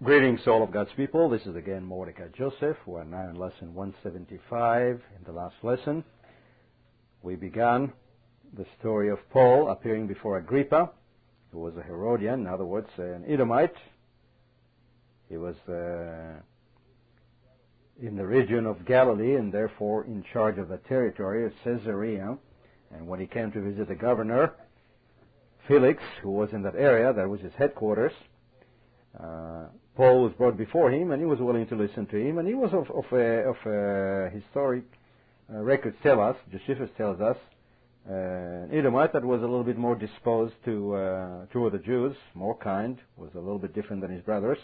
Greetings to all of God's people. This is again Mordecai Joseph. We're now in lesson 175. In the last lesson, we began the story of Paul appearing before Agrippa, who was a Herodian, in other words, an Edomite. He was in the region of Galilee and therefore in charge of the territory of Caesarea. And when he came to visit the governor, Felix, who was in that area, that was his headquarters, Paul was brought before him, and he was willing to listen to him, and he was of historic records tell us, Josephus tells us, an Edomite that was a little bit more disposed to the Jews, more kind, was a little bit different than his brothers.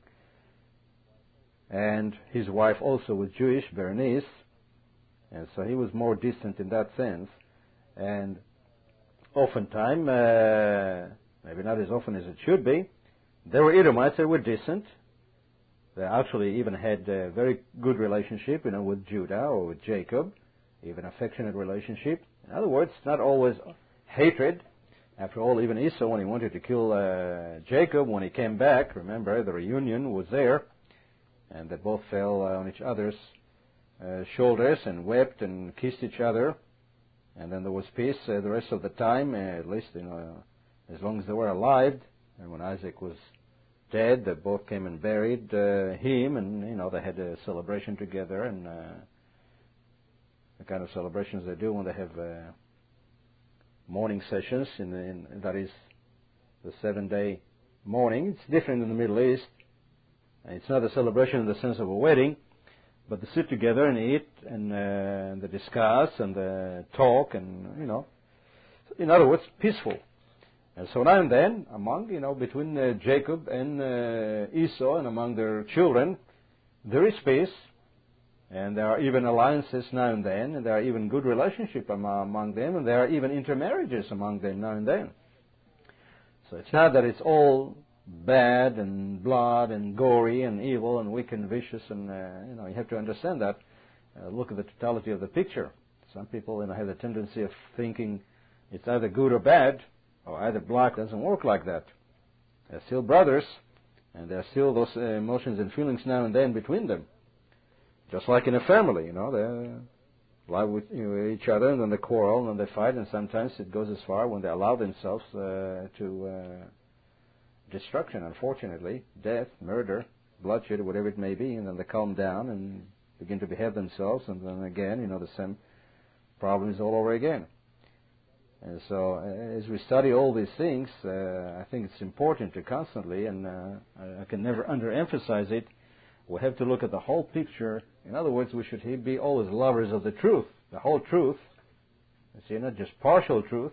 And his wife also was Jewish, Berenice, and so he was more distant in that sense. And oftentimes, maybe not as often as it should be, there were Edomites that were distant. They actually even had a very good relationship, with Judah or with Jacob, even affectionate relationship. In other words, not always hatred. After all, even Esau, when he wanted to kill Jacob, when he came back, remember, the reunion was there, and they both fell on each other's shoulders and wept and kissed each other. And then there was peace the rest of the time, at least as long as they were alive. And when Isaac was dead, they both came and buried him, and they had a celebration together, and the kind of celebrations they do when they have mourning sessions. That is the 7-day mourning. It's different in the Middle East. It's not a celebration in the sense of a wedding, but they sit together and eat, and they discuss and they talk, and in other words, peaceful. And so now and then, between Jacob and Esau and among their children, there is peace, and there are even alliances now and then, and there are even good relationships among them, and there are even intermarriages among them now and then. So it's not that it's all bad and blood and gory and evil and wicked and vicious, and you have to understand that. Look at the totality of the picture. Some people have the tendency of thinking it's either good or bad, or either black. Doesn't work like that. They're still brothers, and there are still those emotions and feelings now and then between them. Just like in a family, they live with each other, and then they quarrel, and then they fight, and sometimes it goes as far when they allow themselves to destruction, unfortunately, death, murder, bloodshed, whatever it may be, and then they calm down and begin to behave themselves, and then again, the same problems all over again. And so, as we study all these things, I think it's important to constantly, and I can never underemphasize it, we have to look at the whole picture. In other words, we should be always lovers of the truth, the whole truth, not just partial truth,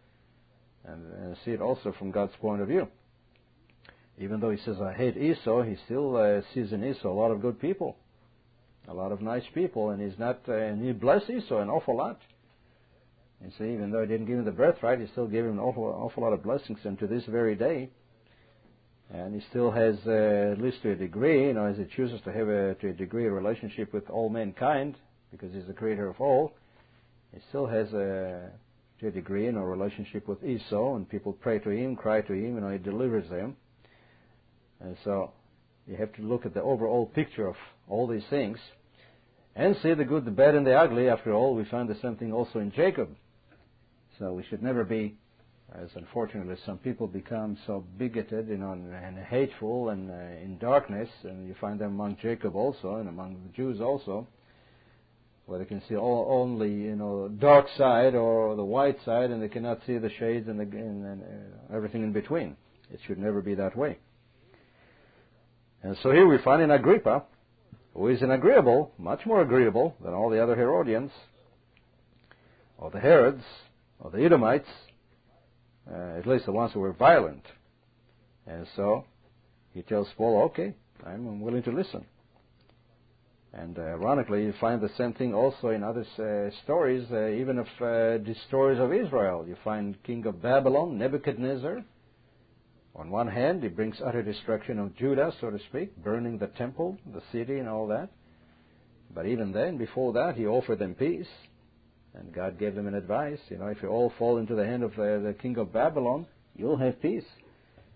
and see it also from God's point of view. Even though he says, I hate Esau, he still sees in Esau a lot of good people, a lot of nice people, and and he blessed Esau an awful lot. You see, even though he didn't give him the birthright, he still gave him an awful lot of blessings, and to this very day. And he still has, at least to a degree, as he chooses to have to a degree a relationship with all mankind, because he's the creator of all, he still has to a degree a relationship with Esau, and people pray to him, cry to him, he delivers them. And so you have to look at the overall picture of all these things and see the good, the bad, and the ugly. After all, we find the same thing also in Jacob. So we should never be, as unfortunately some people become so bigoted and hateful and in darkness, and you find them among Jacob also and among the Jews also, where they can see only dark side or the white side, and they cannot see the shades and everything in between. It should never be that way. And so here we find in Agrippa, who is an agreeable, much more agreeable than all the other Herodians, or the Herods, or the Edomites, at least the ones who were violent. And so he tells Paul, okay, I'm willing to listen. And ironically, you find the same thing also in other stories, even of the stories of Israel. You find king of Babylon, Nebuchadnezzar. On one hand, he brings utter destruction of Judah, so to speak, burning the temple, the city, and all that. But even then, before that, he offered them peace. And God gave them an advice, if you all fall into the hand of the king of Babylon, you'll have peace.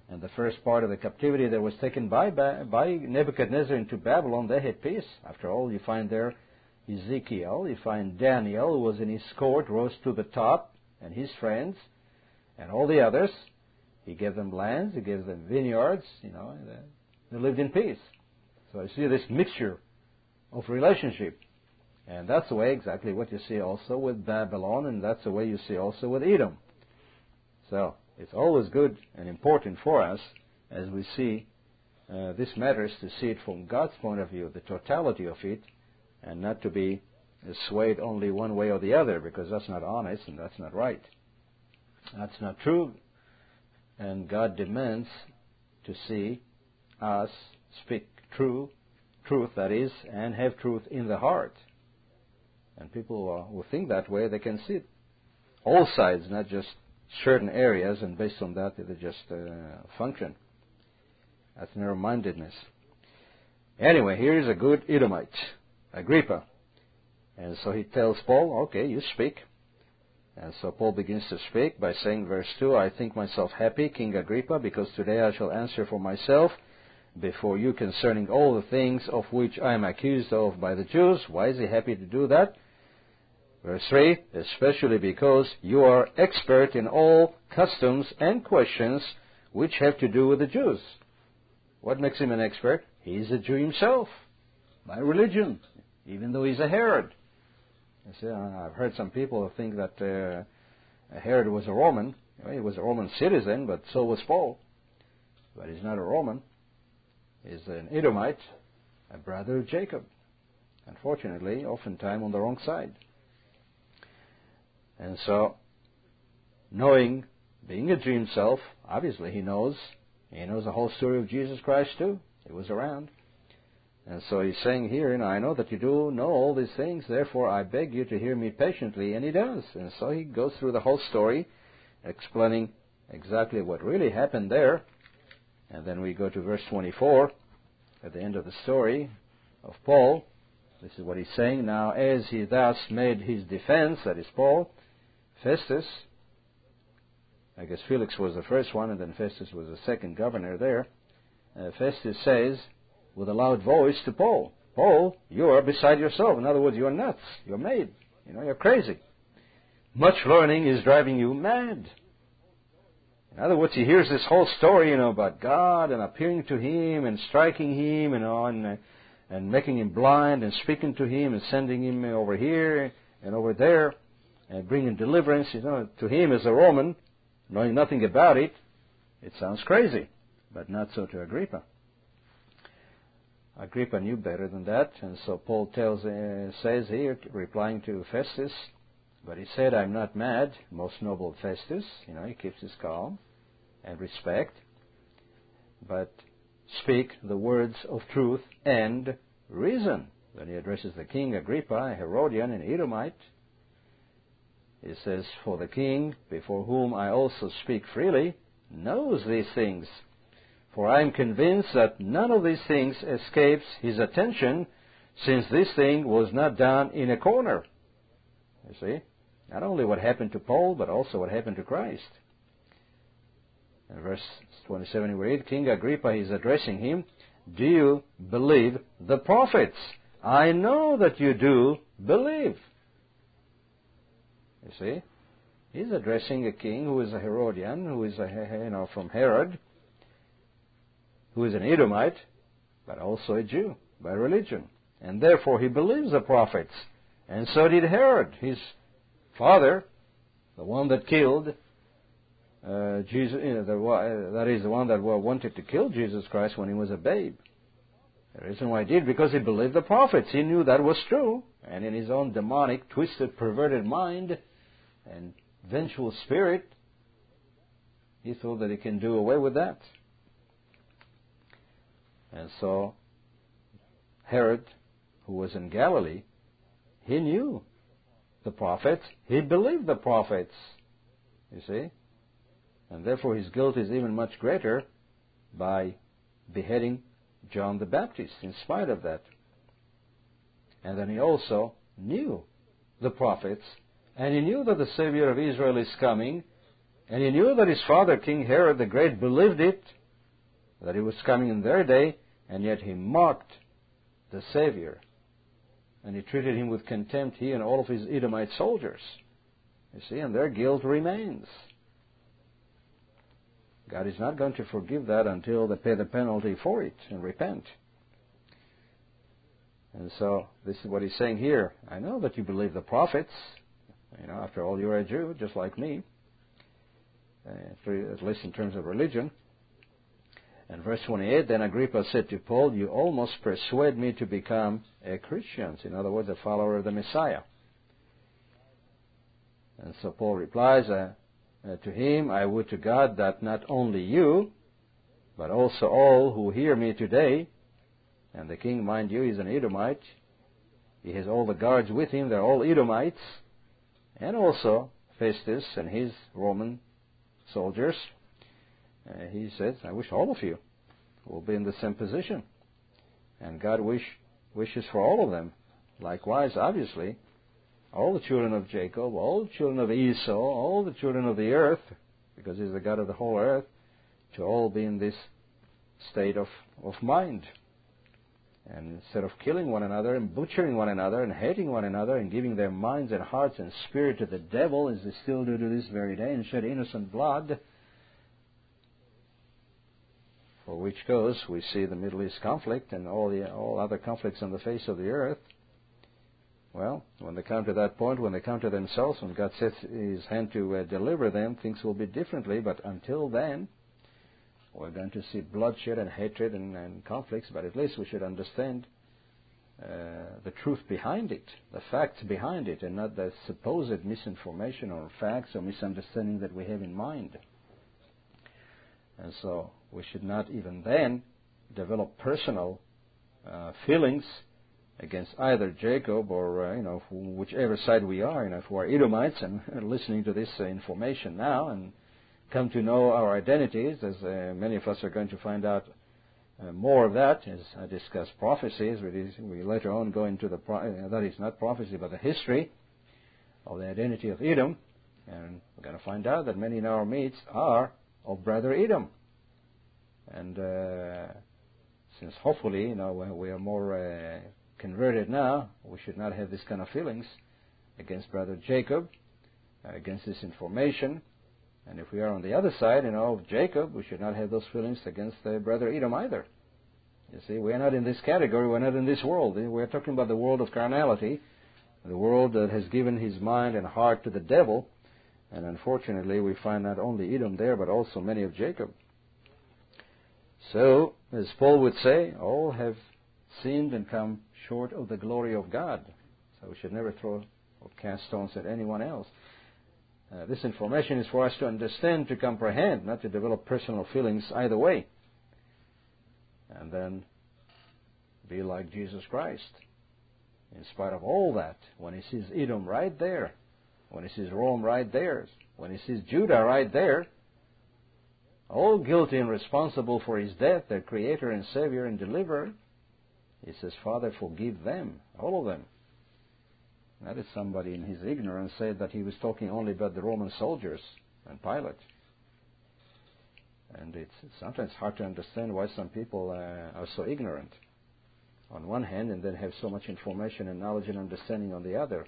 And the first part of the captivity that was taken by Nebuchadnezzar into Babylon, they had peace. After all, you find there Ezekiel, you find Daniel, who was in his court, rose to the top, and his friends, and all the others. He gave them lands, he gave them vineyards, they lived in peace. So I see this mixture of relationship. And that's the way exactly what you see also with Babylon, and that's the way you see also with Edom. So it's always good and important for us as we see this matters to see it from God's point of view, the totality of it, and not to be swayed only one way or the other, because that's not honest and that's not right. That's not true. And God demands to see us speak truth that is, and have truth in the heart. And people who think that way, they can see all sides, not just certain areas, and based on that, they just function. That's narrow-mindedness. Anyway, here is a good Edomite, Agrippa. And so he tells Paul, okay, you speak. And so Paul begins to speak by saying, verse 2, I think myself happy, King Agrippa, because today I shall answer for myself before you concerning all the things of which I am accused of by the Jews. Why is he happy to do that? Verse 3, especially because you are expert in all customs and questions which have to do with the Jews. What makes him an expert? He's a Jew himself, by religion, even though he's a Herod. You see, I've heard some people think that Herod was a Roman. He was a Roman citizen, but so was Paul. But he's not a Roman. He's an Edomite, a brother of Jacob. Unfortunately, oftentimes on the wrong side. And so, being a Jew himself, obviously he knows the whole story of Jesus Christ too. He was around. And so he's saying here, I know that you do know all these things, therefore I beg you to hear me patiently, and he does. And so he goes through the whole story, explaining exactly what really happened there. And then we go to verse 24, at the end of the story of Paul. This is what he's saying. Now, as he thus made his defense, that is Paul, Festus, I guess Felix was the first one, and then Festus was the second governor there. Festus says, with a loud voice to Paul, Paul, you are beside yourself. In other words, you're nuts. You're mad. You're crazy. Much learning is driving you mad. In other words, he hears this whole story, about God and appearing to him and striking him, and making him blind and speaking to him and sending him over here and over there and bringing deliverance. To him as a Roman, knowing nothing about it, it sounds crazy, but not so to Agrippa. Agrippa knew better than that, and so Paul says here, replying to Festus, but he said, I'm not mad, most noble Festus. He keeps his calm and respect, but speak the words of truth and reason. Then he addresses the king, Agrippa, a Herodian, an Edomite. He says, for the king, before whom I also speak freely, knows these things. For I am convinced that none of these things escapes his attention, since this thing was not done in a corner. You see? Not only what happened to Paul, but also what happened to Christ. In verse 27 we read, King Agrippa is addressing him, do you believe the prophets? I know that you do believe. You see? He's addressing a king who is a Herodian, who is from Herod, who is an Edomite, but also a Jew by religion. And therefore he believes the prophets. And so did Herod, his father, the one that killed Jesus, that is the one that wanted to kill Jesus Christ when he was a babe. The reason why he did, because he believed the prophets. He knew that was true. And in his own demonic, twisted, perverted mind and vengeful spirit, he thought that he can do away with that. And so Herod, who was in Galilee, he knew the prophets. He believed the prophets. You see? And therefore his guilt is even much greater by beheading John the Baptist in spite of that. And then he also knew the prophets, and he knew that the Savior of Israel is coming, And he knew that his father, King Herod the Great, believed it, that he was coming in their day, and yet he mocked the Savior. And he treated him with contempt, he and all of his Edomite soldiers. You see, and their guilt remains. God is not going to forgive that until they pay the penalty for it and repent. And so, this is what he's saying here. I know that you believe the prophets. After all, you're a Jew, just like me. At least in terms of religion. And verse 28, then Agrippa said to Paul, you almost persuade me to become a Christian. In other words, a follower of the Messiah. And so Paul replies to him, I would to God that not only you, but also all who hear me today, and the king, mind you, is an Edomite. He has all the guards with him, they're all Edomites, and also Festus and his Roman soldiers. He says, I wish all of you will be in the same position. And God wishes for all of them. Likewise, obviously, all the children of Jacob, all the children of Esau, all the children of the earth, because He's the God of the whole earth, to all be in this state of mind. And instead of killing one another and butchering one another and hating one another and giving their minds and hearts and spirit to the devil, as they still do to this very day, and shed innocent blood, for which cause we see the Middle East conflict and all other conflicts on the face of the earth. Well, when they come to that point, when they come to themselves, when God sets His hand to deliver them, things will be differently. But until then, we're going to see bloodshed and hatred and conflicts. But at least we should understand the truth behind it, the facts behind it, and not the supposed misinformation or facts or misunderstanding that we have in mind. And so we should not even then develop personal feelings against either Jacob or, whichever side we are. If we are Edomites and listening to this information now and come to know our identities, as many of us are going to find out more of that as I discuss prophecies. We later on go into that is not prophecy, but the history of the identity of Edom. And we're going to find out that many in our midst are of brother Edom. And since hopefully, we are more converted now, we should not have this kind of feelings against brother Jacob, against this information. And if we are on the other side, of Jacob, we should not have those feelings against brother Edom either. You see, we are not in this category, we're not in this world. We're talking about the world of carnality, the world that has given his mind and heart to the devil. And unfortunately, we find not only Edom there, but also many of Jacob. So, as Paul would say, all have sinned and come short of the glory of God. So we should never throw or cast stones at anyone else. This information is for us to understand, to comprehend, not to develop personal feelings either way. And then be like Jesus Christ. In spite of all that, when he sees Edom right there, when he sees Rome right there, when he sees Judah right there, all guilty and responsible for his death, their Creator and Savior and Deliverer, he says, Father, forgive them, all of them. That is somebody in his ignorance said that he was talking only about the Roman soldiers and Pilate. And it's sometimes hard to understand why some people are so ignorant on one hand and then have so much information and knowledge and understanding on the other.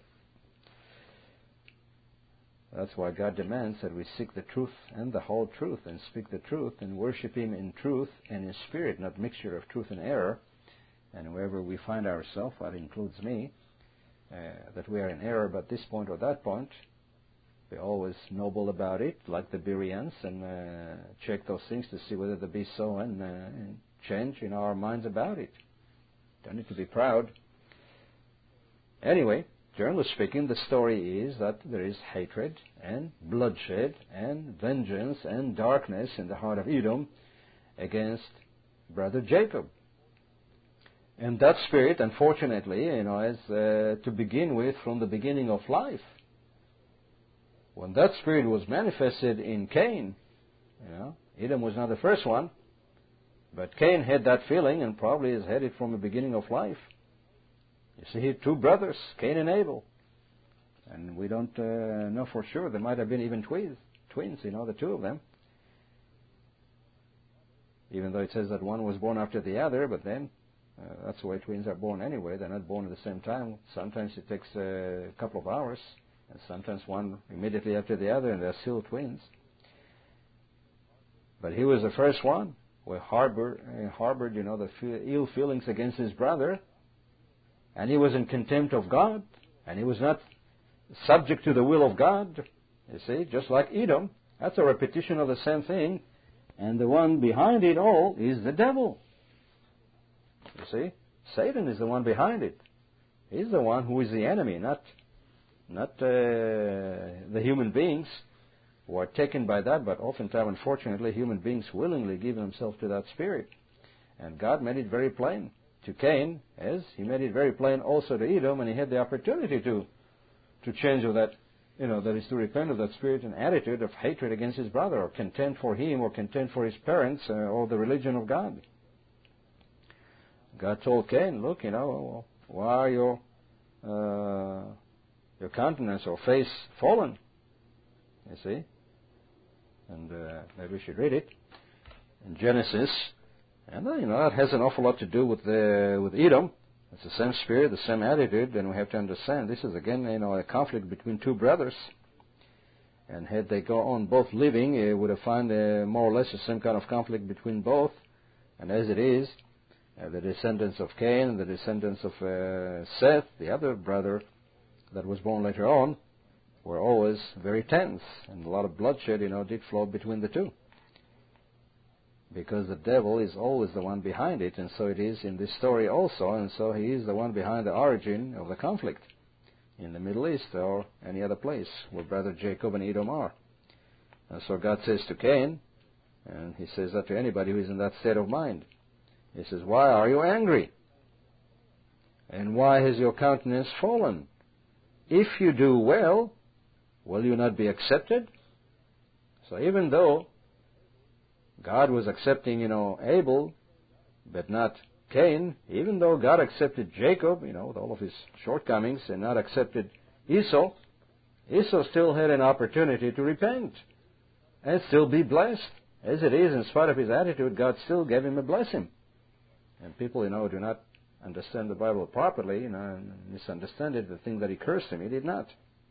That's why God demands that we seek the truth and the whole truth and speak the truth and worship Him in truth and in spirit, not mixture of truth and error. And wherever we find ourselves, that includes me, that we are in error but this point or that point, be always noble about it, like the Bereans, and check those things to see whether they be so and change in our minds about it. Don't need to be proud. Anyway, generally speaking, the story is that there is hatred and bloodshed and vengeance and darkness in the heart of Edom against brother Jacob. And that spirit, unfortunately, is to begin with from the beginning of life. When that spirit was manifested in Cain, Edom was not the first one, but Cain had that feeling and probably has had it from the beginning of life. You see here, two brothers, Cain and Abel. And we don't know for sure. There might have been even twins, the two of them. Even though it says that one was born after the other, but then that's the way twins are born anyway. They're not born at the same time. Sometimes it takes a couple of hours, and sometimes one immediately after the other, and they're still twins. But he was the first one who harbored the ill feelings against his brother, and he was in contempt of God, and he was not subject to the will of God. You see, just like Edom. That's a repetition of the same thing. And the one behind it all is the devil. You see? Satan is the one behind it. He's the one who is the enemy, not the human beings who are taken by that, but oftentimes, unfortunately, human beings willingly give themselves to that spirit. And God made it very plain to Cain, as He made it very plain also to Edom, and he had the opportunity to change of that, that is to repent of that spirit and attitude of hatred against his brother, or contempt for him, or contempt for his parents, or the religion of God. God told Cain, look, why are your countenance or face fallen? You see? And maybe we should read it in Genesis. And that has an awful lot to do with Edom. It's the same spirit, the same attitude, and we have to understand this is again, a conflict between two brothers. And had they go on both living, it would have found more or less the same kind of conflict between both. And as it is, the descendants of Cain and the descendants of Seth, the other brother that was born later on, were always very tense, and a lot of bloodshed, did flow between the two. Because the devil is always the one behind it, and so it is in this story also, and so he is the one behind the origin of the conflict in the Middle East or any other place where brother Jacob and Edom are. And so God says to Cain, and He says that to anybody who is in that state of mind, He says, why are you angry? And why has your countenance fallen? If you do well, will you not be accepted? So even though God was accepting, Abel, but not Cain, even though God accepted Jacob, with all of his shortcomings, and not accepted Esau, Esau still had an opportunity to repent and still be blessed. As it is, in spite of his attitude, God still gave him a blessing. And people, do not understand the Bible properly, and misunderstand it, the thing that He cursed him. He did not.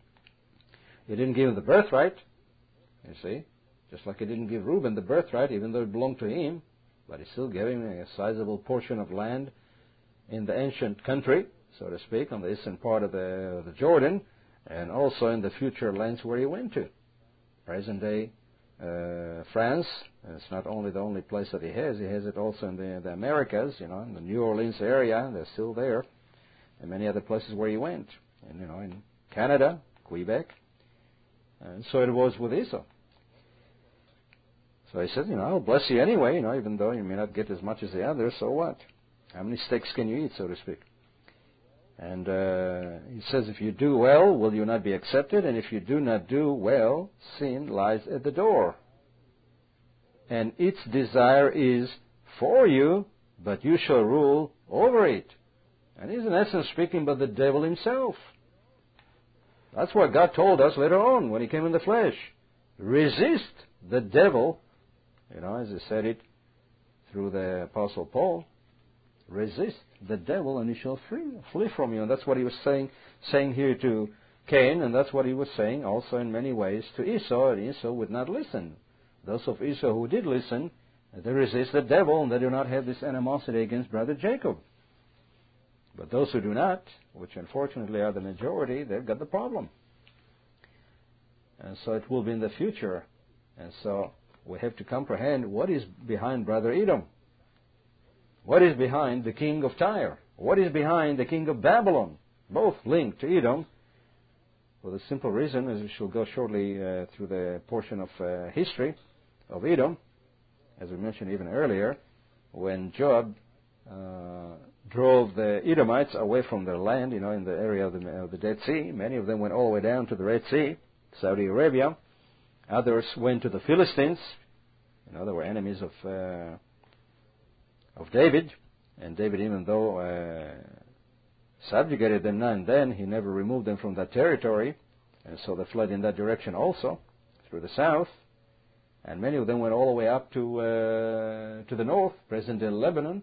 He didn't give him the birthright, you see. Just like He didn't give Reuben the birthright, even though it belonged to him, but He still gave him a sizable portion of land in the ancient country, so to speak, on the eastern part of the Jordan, and also in the future lands where he went to. Present-day France, and it's not only the only place that he has it also in the Americas, in the New Orleans area, they're still there, and many other places where he went, and, in Canada, Quebec, and so it was with Esau. So He said, I'll bless you anyway, even though you may not get as much as the others, so what? How many steaks can you eat, so to speak? And He says, if you do well, will you not be accepted? And if you do not do well, sin lies at the door. And its desire is for you, but you shall rule over it. And He's in essence speaking about the devil himself. That's what God told us later on when He came in the flesh. Resist the devil. As He said it through the Apostle Paul, resist the devil and he shall flee from you. And that's what He was saying here to Cain, and that's what He was saying also in many ways to Esau, and Esau would not listen. Those of Esau who did listen, they resist the devil, and they do not have this animosity against brother Jacob. But those who do not, which unfortunately are the majority, they've got the problem. And so it will be in the future. And so we have to comprehend what is behind brother Edom. What is behind the king of Tyre? What is behind the king of Babylon? Both linked to Edom, for the simple reason, as we shall go shortly through the portion of history of Edom, as we mentioned even earlier, when Joab drove the Edomites away from their land, in the area of the Dead Sea. Many of them went all the way down to the Red Sea, Saudi Arabia. Others went to the Philistines. They were enemies of David. And David, even though subjugated them now and then, he never removed them from that territory. And so they fled in that direction also. through the south, and many of them went all the way up to the north, present in Lebanon,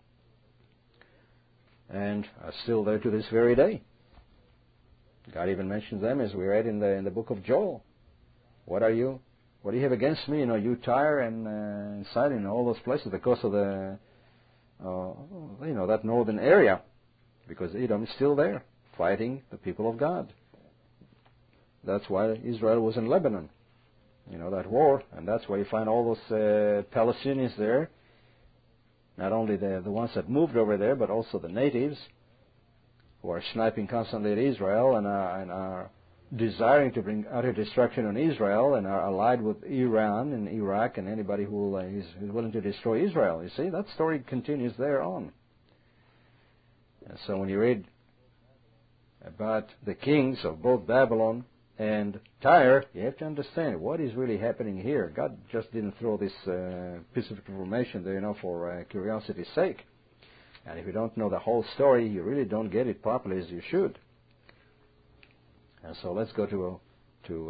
and are still there to this very day. God even mentions them, as we read in the book of Joel. What do you have against me? You Tyre and Sidon and all those places, because of the that northern area, because Edom is still there fighting the people of God. That's why Israel was in Lebanon, that war, and that's why you find all those Palestinians there. Not only the ones that moved over there, but also the natives who are sniping constantly at Israel and are desiring to bring utter destruction on Israel, and are allied with Iran and Iraq and anybody who is willing to destroy Israel. You see, that story continues there on. And so when you read about the kings of both Babylon and Tyre, you have to understand what is really happening here. God just didn't throw this piece of information there, for curiosity's sake. And if you don't know the whole story, you really don't get it properly as you should. And so let's go to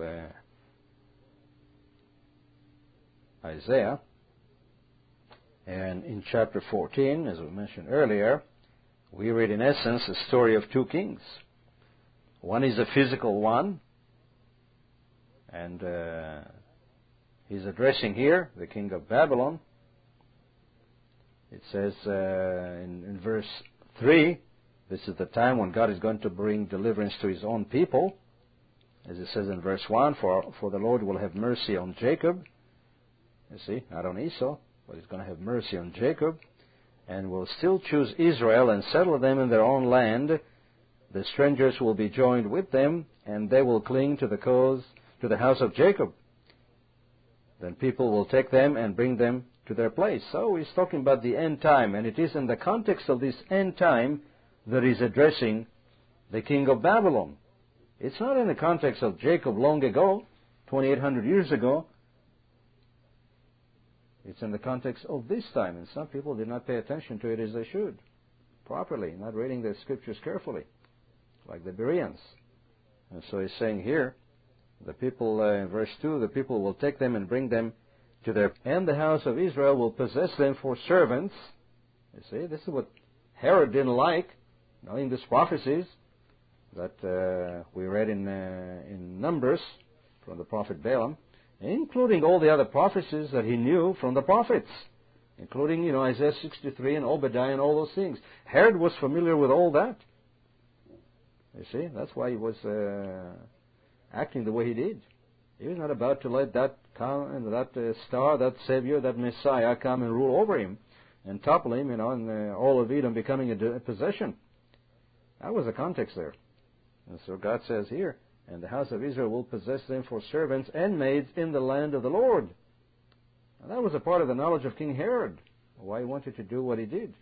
Isaiah. And in chapter 14, as we mentioned earlier, we read in essence a story of two kings. One is a physical one, and he's addressing here the king of Babylon. It says in verse 3, this is the time when God is going to bring deliverance to His own people. As it says in verse 1, for the Lord will have mercy on Jacob. You see, not on Esau, but He's going to have mercy on Jacob, and will still choose Israel and settle them in their own land. The strangers will be joined with them, and they will cling to the house of Jacob. Then people will take them and bring them to their place. So he's talking about the end time, and it is in the context of this end time that he's addressing the king of Babylon. It's not in the context of Jacob long ago, 2,800 years ago. It's in the context of this time, and some people did not pay attention to it as they should, properly, not reading the scriptures carefully, like the Bereans. And so he's saying here, the people, in verse 2, the people will take them and bring them to their, and the house of Israel will possess them for servants. You see, this is what Herod didn't like, in these prophecies that we read in Numbers from the prophet Balaam, including all the other prophecies that he knew from the prophets, including, Isaiah 63 and Obadiah and all those things. Herod was familiar with all that. You see, that's why he was acting the way he did. He was not about to let that come, and that star, that Savior, that Messiah come and rule over him and topple him, and all of Edom becoming a possession. That was the context there. And so God says here, and the house of Israel will possess them for servants and maids in the land of the Lord. And that was a part of the knowledge of King Herod, why he wanted to do what he did.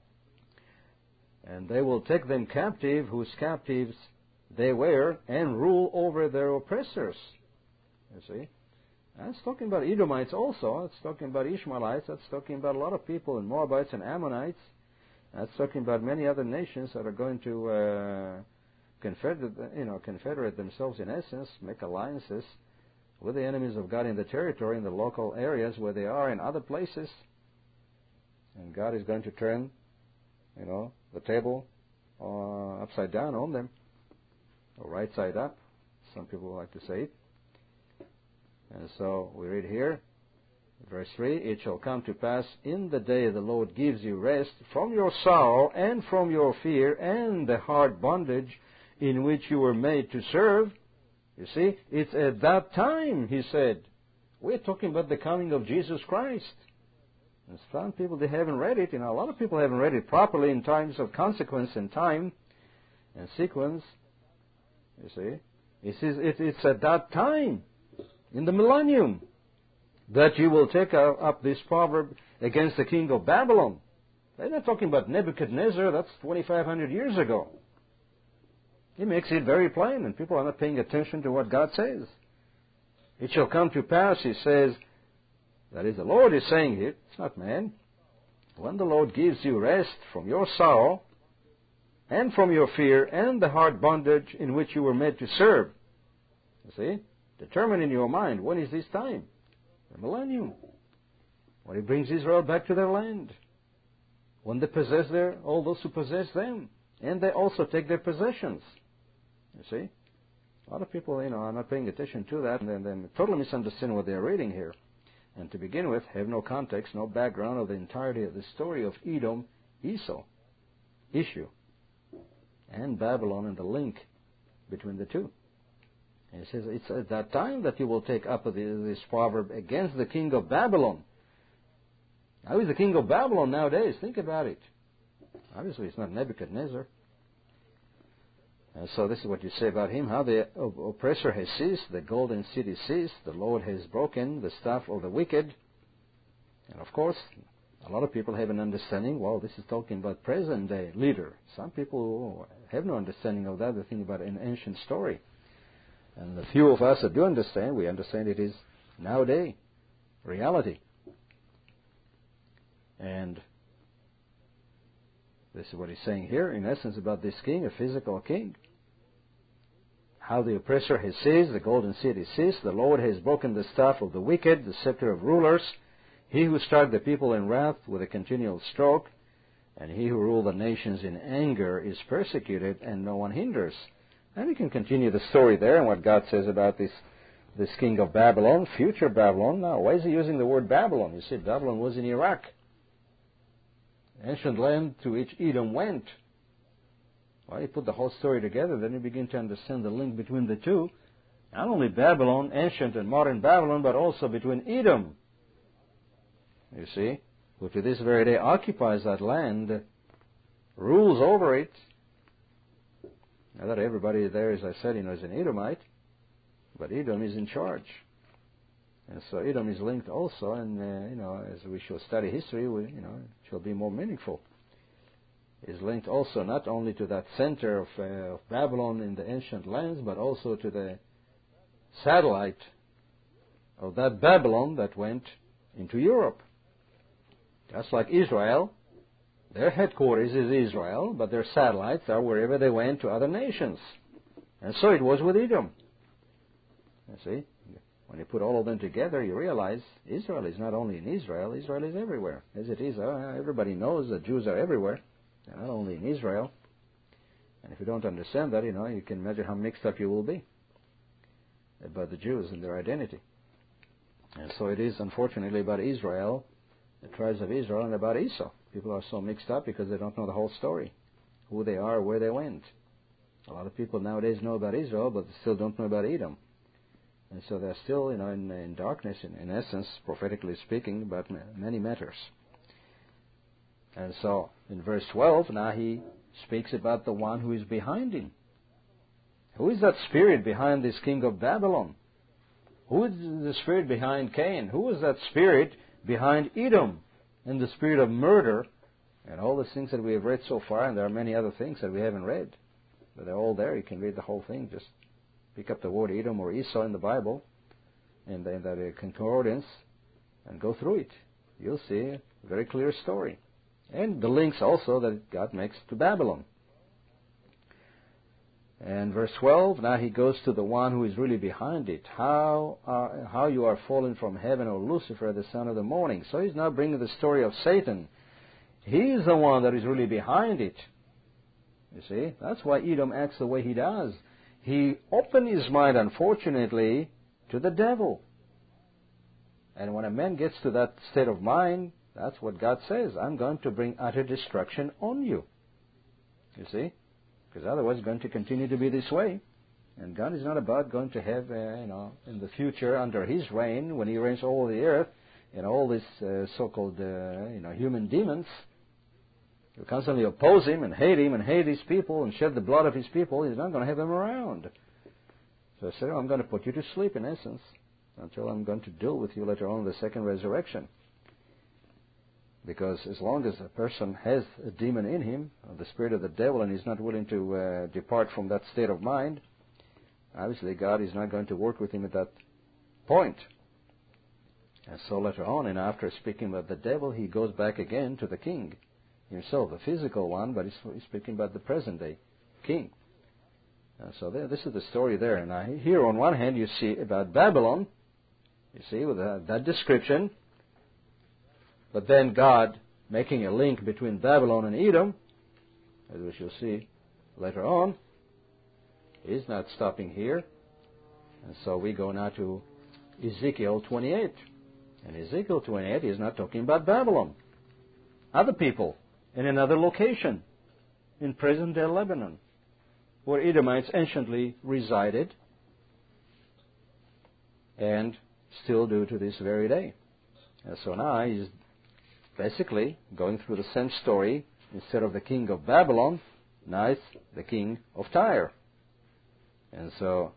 And they will take them captive, whose captives they were, and rule over their oppressors. You see? That's talking about Edomites also. It's talking about Ishmaelites. That's talking about a lot of people, and Moabites and Ammonites. That's talking about many other nations that are going to confederate themselves, in essence, make alliances with the enemies of God in the territory, in the local areas where they are, in other places. And God is going to turn, the table upside down on them, or right side up. Some people like to say it. And so we read here, verse 3, it shall come to pass in the day the Lord gives you rest from your sorrow and from your fear and the hard bondage in which you were made to serve. You see, it's at that time, he said. We're talking about the coming of Jesus Christ. And some people, they haven't read it. A lot of people haven't read it properly in times of consequence and time and sequence. You see, he says it's at that time, in the millennium, that you will take up this proverb against the king of Babylon. They're not talking about Nebuchadnezzar. That's 2,500 years ago. He makes it very plain, and people are not paying attention to what God says. It shall come to pass, he says, that is, the Lord is saying it, it's not man. When the Lord gives you rest from your sorrow and from your fear and the hard bondage in which you were made to serve. You see? Determine in your mind, when is this time? The millennium. When he brings Israel back to their land. When they possess all those who possess them. And they also take their possessions. You see? A lot of people, are not paying attention to that, and then totally misunderstand what they're reading here. And to begin with, have no context, no background of the entirety of the story of Edom, Esau, issue, and Babylon, and the link between the two. And he says, it's at that time that you will take up this proverb against the king of Babylon. How is the king of Babylon nowadays? Think about it. Obviously, it's not Nebuchadnezzar. And so this is what you say about him, how the oppressor has ceased, the golden city ceased, the Lord has broken the staff of the wicked. And of course, a lot of people have an understanding, well, this is talking about present-day leader. Some people have no understanding of that. They think about an ancient story. And the few of us that do understand, we understand it is nowadays reality. And this is what he's saying here, in essence, about this king, a physical king. How the oppressor has seized, the golden city ceased, the Lord has broken the staff of the wicked, the scepter of rulers. He who struck the people in wrath with a continual stroke, and he who ruled the nations in anger is persecuted, and no one hinders. And we can continue the story there and what God says about this king of Babylon, future Babylon. Now, why is he using the word Babylon? You see, Babylon was in Iraq. Ancient land to which Edom went. Well, you put the whole story together, then you begin to understand the link between the two. Not only Babylon, ancient and modern Babylon, but also between Edom. You see, who to this very day occupies that land, rules over it. Now that everybody there, as I said, is an Edomite, but Edom is in charge. And so Edom is linked also, and, as we shall study history, it shall be more meaningful. Is linked also not only to that center of Babylon in the ancient lands, but also to the satellite of that Babylon that went into Europe. Just like Israel, their headquarters is Israel, but their satellites are wherever they went to other nations. And so it was with Edom. You see? When you put all of them together, you realize Israel is not only in Israel, Israel is everywhere. As it is, everybody knows that Jews are everywhere. They're not only in Israel. And if you don't understand that, you can imagine how mixed up you will be about the Jews and their identity. And so it is, unfortunately, about Israel, the tribes of Israel, and about Esau. People are so mixed up because they don't know the whole story, who they are, where they went. A lot of people nowadays know about Israel, but they still don't know about Edom. And so they're still, in darkness, in essence, prophetically speaking, about many matters. And so, in verse 12, now he speaks about the one who is behind him. Who is that spirit behind this king of Babylon? Who is the spirit behind Cain? Who is that spirit behind Edom? And the spirit of murder, and all the things that we have read so far, and there are many other things that we haven't read. But they're all there. You can read the whole thing. Just pick up the word Edom or Esau in the Bible, and then that concordance, and go through it. You'll see a very clear story. And the links also that God makes to Babylon. And verse 12, now he goes to the one who is really behind it. How you are fallen from heaven, O Lucifer, the son of the morning. So he's now bringing the story of Satan. He's the one that is really behind it. You see, that's why Edom acts the way he does. He opened his mind, unfortunately, to the devil. And when a man gets to that state of mind, that's what God says. I'm going to bring utter destruction on you. You see? Because otherwise it's going to continue to be this way. And God is not about going to have, in the future, under His reign, when He reigns over the earth, all these so-called, human demons, who constantly oppose Him and hate His people and shed the blood of His people. He's not going to have them around. So I said, I'm going to put you to sleep, in essence, until I'm going to deal with you later on in the second resurrection. Because as long as a person has a demon in him, the spirit of the devil, and he's not willing to depart from that state of mind, obviously God is not going to work with him at that point. And so later on, and after speaking about the devil, he goes back again to the king himself, the physical one, but he's speaking about the present day king. So this is the story there. Now, here on one hand you see about Babylon, you see, with that description, but then God making a link between Babylon and Edom, as we shall see later on. He's not stopping here. And so we go now to Ezekiel 28. And Ezekiel 28 is not talking about Babylon. Other people in another location in present-day Lebanon, where Edomites anciently resided and still do to this very day. And so now he's basically going through the same story. Instead of the king of Babylon, now it's the king of Tyre. And so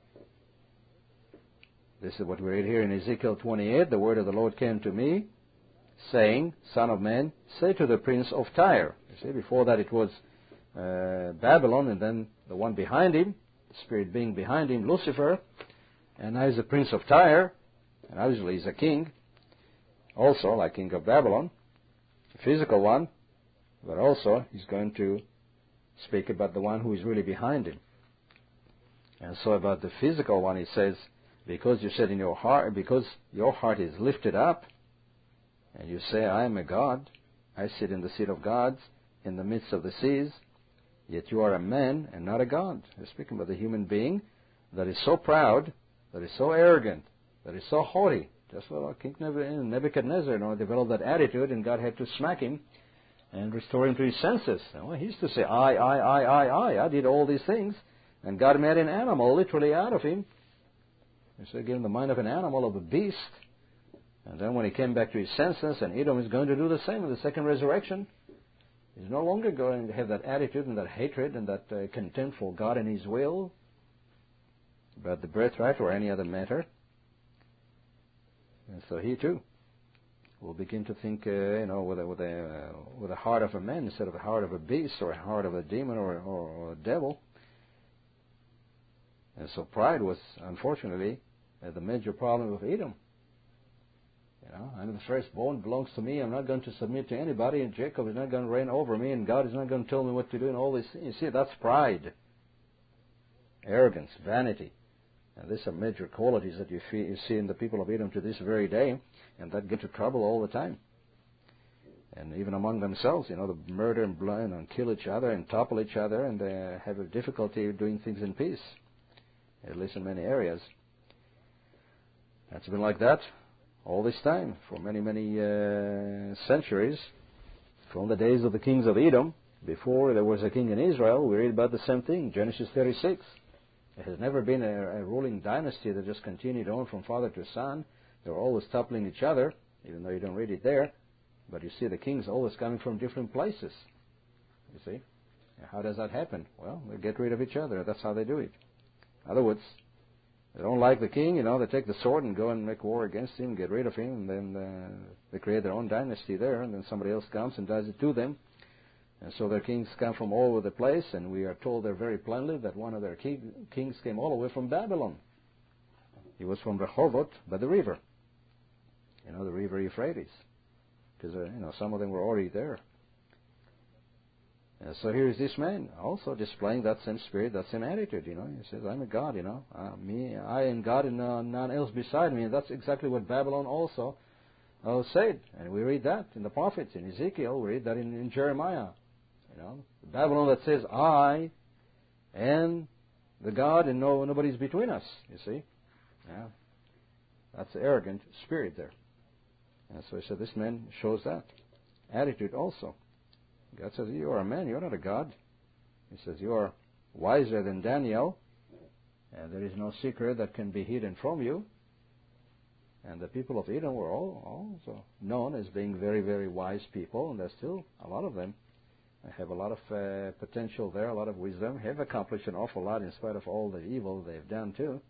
this is what we read here in Ezekiel 28. The word of the Lord came to me, saying, Son of man, say to the prince of Tyre. You see, before that it was Babylon, and then the one behind him, the spirit being behind him, Lucifer, and now he's the prince of Tyre, and obviously he's a king, also like king of Babylon, a physical one, but also he's going to speak about the one who is really behind him. And so about the physical one, he says, because you said in your heart, because your heart is lifted up, and you say, I am a god, I sit in the seat of gods in the midst of the seas, yet you are a man and not a god. We're speaking about the human being that is so proud, that is so arrogant, that is so haughty. Just like King Nebuchadnezzar, developed that attitude, and God had to smack him and restore him to his senses. He used to say, I did all these things, and God made an animal literally out of him. So he gave him the mind of an animal, of a beast. And then when he came back to his senses, and Edom is going to do the same in the second resurrection, he's no longer going to have that attitude and that hatred and that contempt for God and His will, about the birthright or any other matter. And so he too will begin to think, with a heart of a man instead of a heart of a beast or a heart of a demon or a devil. And so pride was, unfortunately, the major problem of Edom. I'm the firstborn, belongs to me. I'm not going to submit to anybody, and Jacob is not going to reign over me, and God is not going to tell me what to do, and all this. You see, that's pride, arrogance, vanity. And these are major qualities that you see in the people of Edom to this very day, and that get to trouble all the time. And even among themselves, they murder and blind and kill each other and topple each other, and they have a difficulty doing things in peace, at least in many areas. It's been like that all this time, for many, many centuries, from the days of the kings of Edom. Before there was a king in Israel, we read about the same thing, Genesis 36. There has never been a ruling dynasty that just continued on from father to son. They were always toppling each other, even though you don't read it there. But you see the kings always coming from different places. You see? How does that happen? Well, they get rid of each other. That's how they do it. In other words, they don't like the king, they take the sword and go and make war against him, get rid of him, and then they create their own dynasty there, and then somebody else comes and does it to them. And so their kings come from all over the place, and we are told there very plainly that one of their kings came all the way from Babylon. He was from Rehoboth by the river, the river Euphrates, because some of them were already there. And so here is this man also displaying that same spirit, that same attitude. He says, I'm a god, I am God and none else beside me. And that's exactly what Babylon also said. And we read that in the prophets, in Ezekiel, we read that in Jeremiah. Babylon that says, I am the God and nobody's between us, you see. Yeah. That's the arrogant spirit there. And so he said, this man shows that attitude also. God says, you are a man, you're not a god. He says, you are wiser than Daniel, and there is no secret that can be hidden from you. And the people of Edom were also known as being very, very wise people, and there's still a lot of them. They have a lot of potential there, a lot of wisdom, have accomplished an awful lot in spite of all the evil they've done too.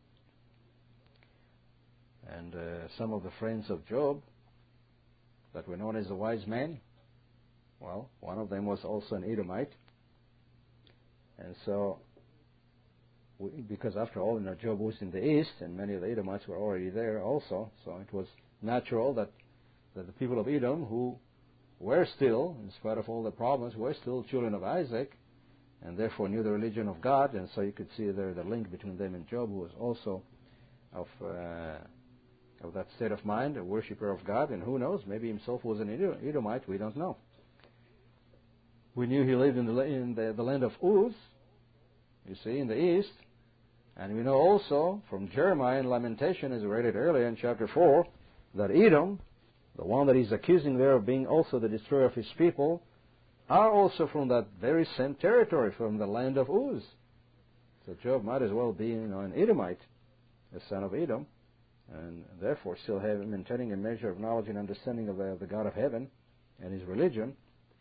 And some of the friends of Job that were known as the wise men, well, one of them was also an Edomite. And so, because after all, Job was in the east, and many of the Edomites were already there also, so it was natural that the people of Edom, who were still, in spite of all the problems, were still children of Isaac, and therefore knew the religion of God, and so you could see there the link between them and Job, who was also of that state of mind, a worshipper of God, and who knows, maybe himself was an Edomite, we don't know. We knew he lived in the land of Uz, you see, in the east, and we know also from Jeremiah and Lamentation, as we read it earlier in chapter 4, that Edom, the one that he's accusing there of being also the destroyer of his people, are also from that very same territory, from the land of Uz. So Job might as well be, an Edomite, a son of Edom, and therefore still maintaining a measure of knowledge and understanding of the God of heaven and his religion.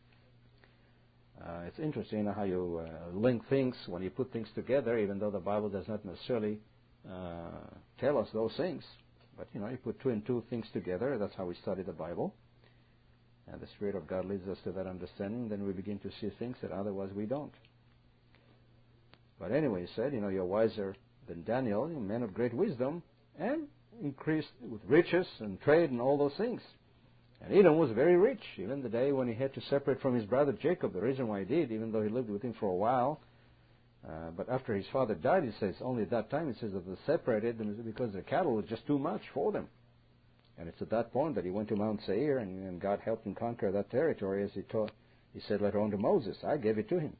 It's interesting how you link things when you put things together, even though the Bible does not necessarily tell us those things. But, you put two and two things together. That's how we study the Bible. And the Spirit of God leads us to that understanding. Then we begin to see things that otherwise we don't. But anyway, he said, you're wiser than Daniel, a man of great wisdom, and increased with riches and trade and all those things. And Edom was very rich, even the day when he had to separate from his brother Jacob. The reason why he did, even though he lived with him for a while, but after his father died, he says, only at that time, he says that they separated them because the cattle was just too much for them. And it's at that point that he went to Mount Seir, and God helped him conquer that territory, as he said later on to Moses, I gave it to him.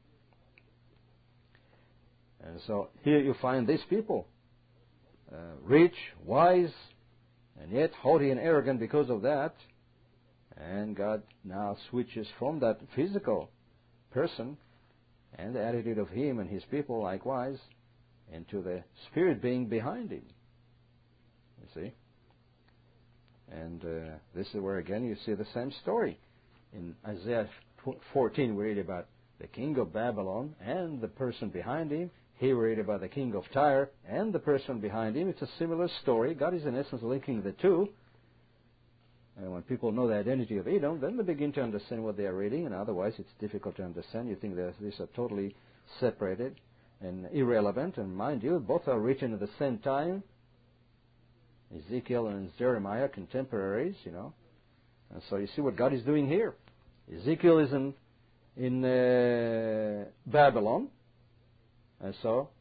And so here you find these people, rich, wise, and yet haughty and arrogant because of that. And God now switches from that physical person and the attitude of him and his people likewise into the spirit being behind him. You see? And this is where again you see the same story. In Isaiah 14 we read about the king of Babylon and the person behind him. Here we read about the king of Tyre and the person behind him. It's a similar story. God is in essence linking the two. And when people know the identity of Edom, then they begin to understand what they are reading, and otherwise it's difficult to understand. You think that these are totally separated and irrelevant, and mind you, both are written at the same time. Ezekiel and Jeremiah, contemporaries, And so you see what God is doing here. Ezekiel is in Babylon, and so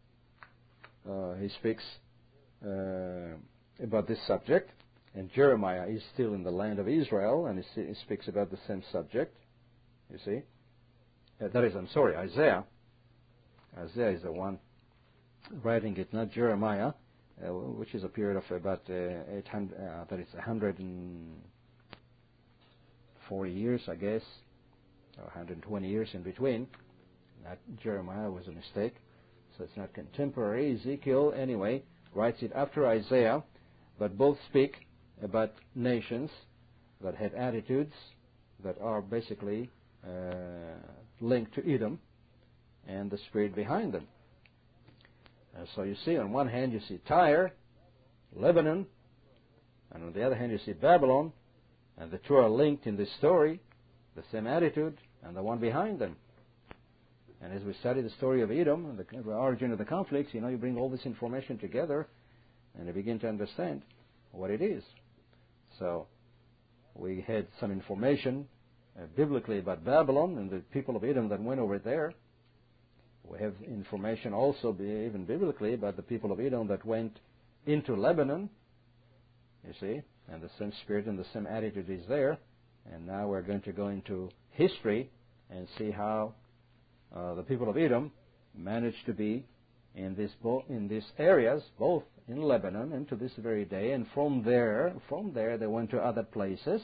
he speaks about this subject. And Jeremiah is still in the land of Israel, and he speaks about the same subject, you see. Isaiah. Isaiah is the one writing it, not Jeremiah, which is a period of about 140 years, I guess, or 120 years in between. Not Jeremiah was a mistake, so it's not contemporary. Ezekiel, anyway, writes it after Isaiah, but both speak about nations that had attitudes that are basically linked to Edom and the spirit behind them. And so you see, on one hand you see Tyre, Lebanon, and on the other hand you see Babylon, and the two are linked in this story, the same attitude, and the one behind them. And as we study the story of Edom and the origin of the conflicts, you bring all this information together, and you begin to understand what it is. So we had some information biblically about Babylon and the people of Edom that went over there. We have information also, even biblically, about the people of Edom that went into Lebanon, you see, and the same spirit and the same attitude is there. And now we're going to go into history and see how the people of Edom managed to be in these areas, both in Lebanon and to this very day, and from there they went to other places,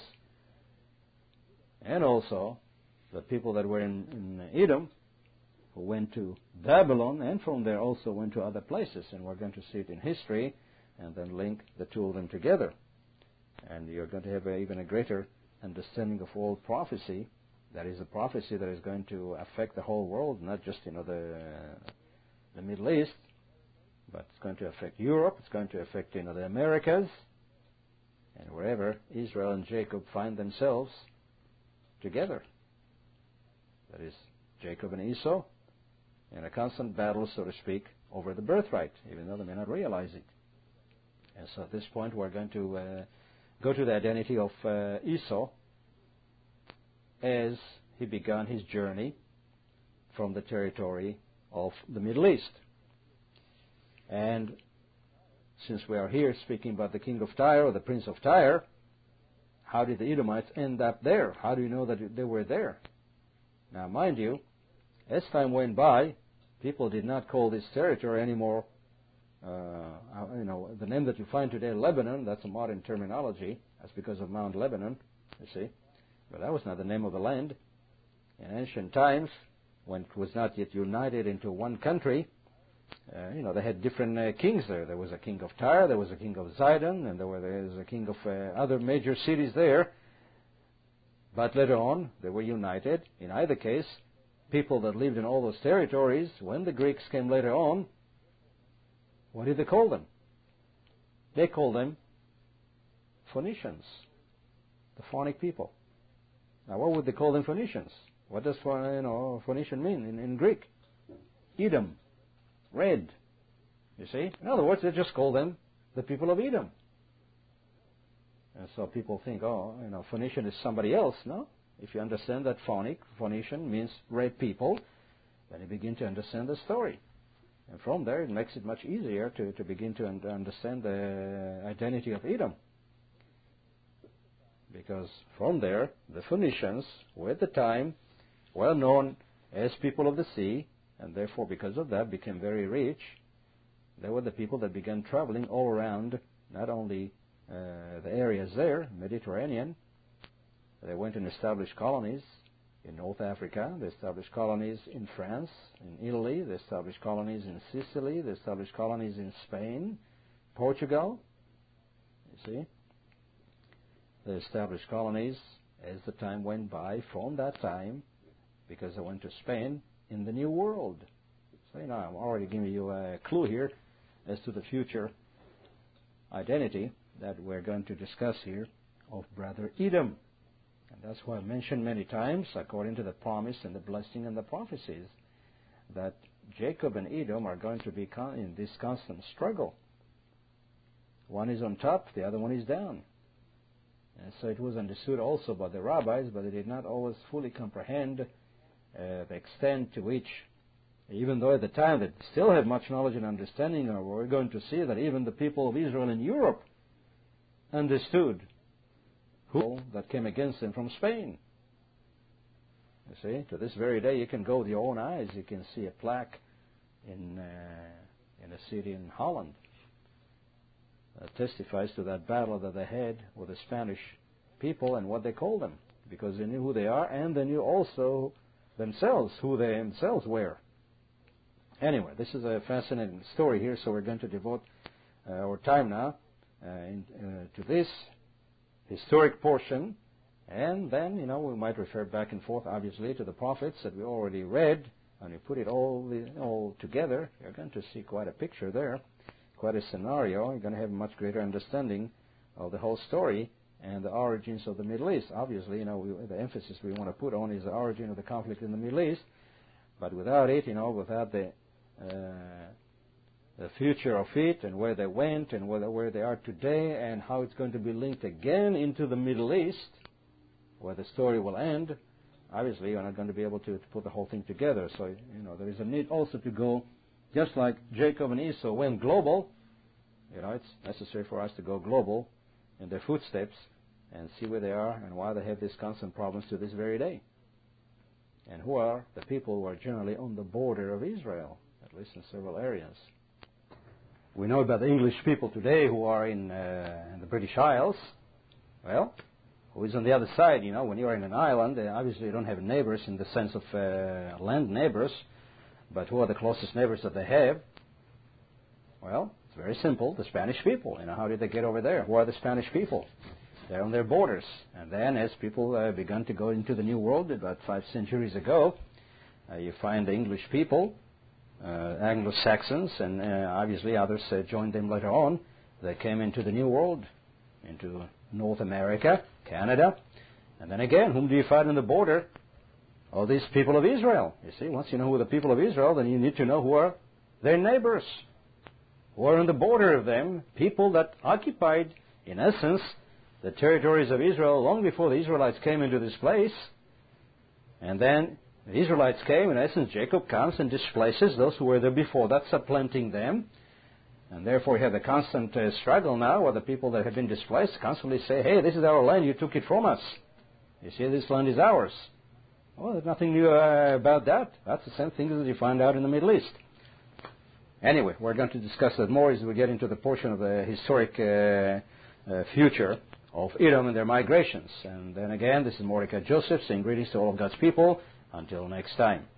and also the people that were in Edom who went to Babylon, and from there also went to other places, and we're going to see it in history, and then link the two of them together, and you're going to have even a greater understanding of all prophecy. That is a prophecy that is going to affect the whole world, not just the Middle East, but it's going to affect Europe, it's going to affect the Americas, and wherever Israel and Jacob find themselves together. That is, Jacob and Esau in a constant battle, so to speak, over the birthright, even though they may not realize it. And so at this point we're going to go to the identity of Esau as he began his journey from the territory of the Middle East. And since we are here speaking about the king of Tyre or the prince of Tyre, how did the Edomites end up there? How do you know that they were there? Now, mind you, as time went by, people did not call this territory anymore. The name that you find today, Lebanon, that's a modern terminology. That's because of Mount Lebanon, you see. But that was not the name of the land. In ancient times, when it was not yet united into one country, they had different kings there. There was a king of Tyre, there was a king of Zidon, and there was a king of other major cities there. But later on, they were united. In either case, people that lived in all those territories, when the Greeks came later on, what did they call them? They called them Phoenicians, the Phoenic people. Now, what would they call them Phoenicians? What does Phoenician mean in Greek? Edom, red. You see? In other words, they just call them the people of Edom. And so people think, Phoenician is somebody else. No. If you understand that Phoenician means red people, then you begin to understand the story. And from there, it makes it much easier to begin to understand the identity of Edom. Because from there, the Phoenicians were at the time well known as people of the sea, and therefore, because of that, became very rich. They were the people that began traveling all around, not only the areas there, Mediterranean. They went and established colonies in North Africa. They established colonies in France, in Italy. They established colonies in Sicily. They established colonies in Spain, Portugal. You see? They established colonies as the time went by from that time, because they went to Spain in the New World. So, I'm already giving you a clue here as to the future identity that we're going to discuss here of Brother Edom. And that's why I mentioned many times, according to the promise and the blessing and the prophecies, that Jacob and Edom are going to be in this constant struggle. One is on top, the other one is down. And so it was understood also by the rabbis, but they did not always fully comprehend the extent to which, even though at the time they still had much knowledge and understanding, we're going to see that even the people of Israel in Europe understood who that came against them from Spain. You see, to this very day, you can go with your own eyes. You can see a plaque in a city in Holland that testifies to that battle that they had with the Spanish people and what they called them, because they knew who they are, and they knew also themselves who they themselves were. Anyway, this is a fascinating story here, so we're going to devote our time now to this historic portion, and then, we might refer back and forth, obviously, to the prophets that we already read, and we put it all together. You're going to see quite a picture there, quite a scenario. You're going to have a much greater understanding of the whole story and the origins of the Middle East. Obviously, the emphasis we want to put on is the origin of the conflict in the Middle East, but without it, without the future of it and where they went and where they are today and how it's going to be linked again into the Middle East, where the story will end, obviously you're not going to be able to put the whole thing together. So, there is a need also to go, just like Jacob and Esau went global, it's necessary for us to go global in their footsteps and see where they are and why they have these constant problems to this very day. And who are the people who are generally on the border of Israel, at least in several areas. We know about the English people today who are in the British Isles. Well, who is on the other side? When you are in an island, obviously you don't have neighbors in the sense of land neighbors, but who are the closest neighbors that they have? Well, it's very simple, the Spanish people. How did they get over there? Who are the Spanish people? They're on their borders. And then as people began to go into the New World about 5 centuries ago, you find the English people, Anglo-Saxons, and obviously others joined them later on. They came into the New World, into North America, Canada, and then again, whom do you find on the border? All these people of Israel. You see, once you know who are the people of Israel, then you need to know who are their neighbors, who are on the border of them, people that occupied, in essence, the territories of Israel long before the Israelites came into this place. And then The Israelites came, in essence, Jacob comes and displaces those who were there before. That's supplanting them. And therefore, you have the constant struggle now where the people that have been displaced constantly say, hey, this is our land, you took it from us. You see, this land is ours. Well, there's nothing new about that. That's the same thing that you find out in the Middle East. Anyway, we're going to discuss that more as we get into the portion of the historic future of Edom and their migrations. And then again, this is Mordecai Joseph saying greetings to all of God's people. Until next time.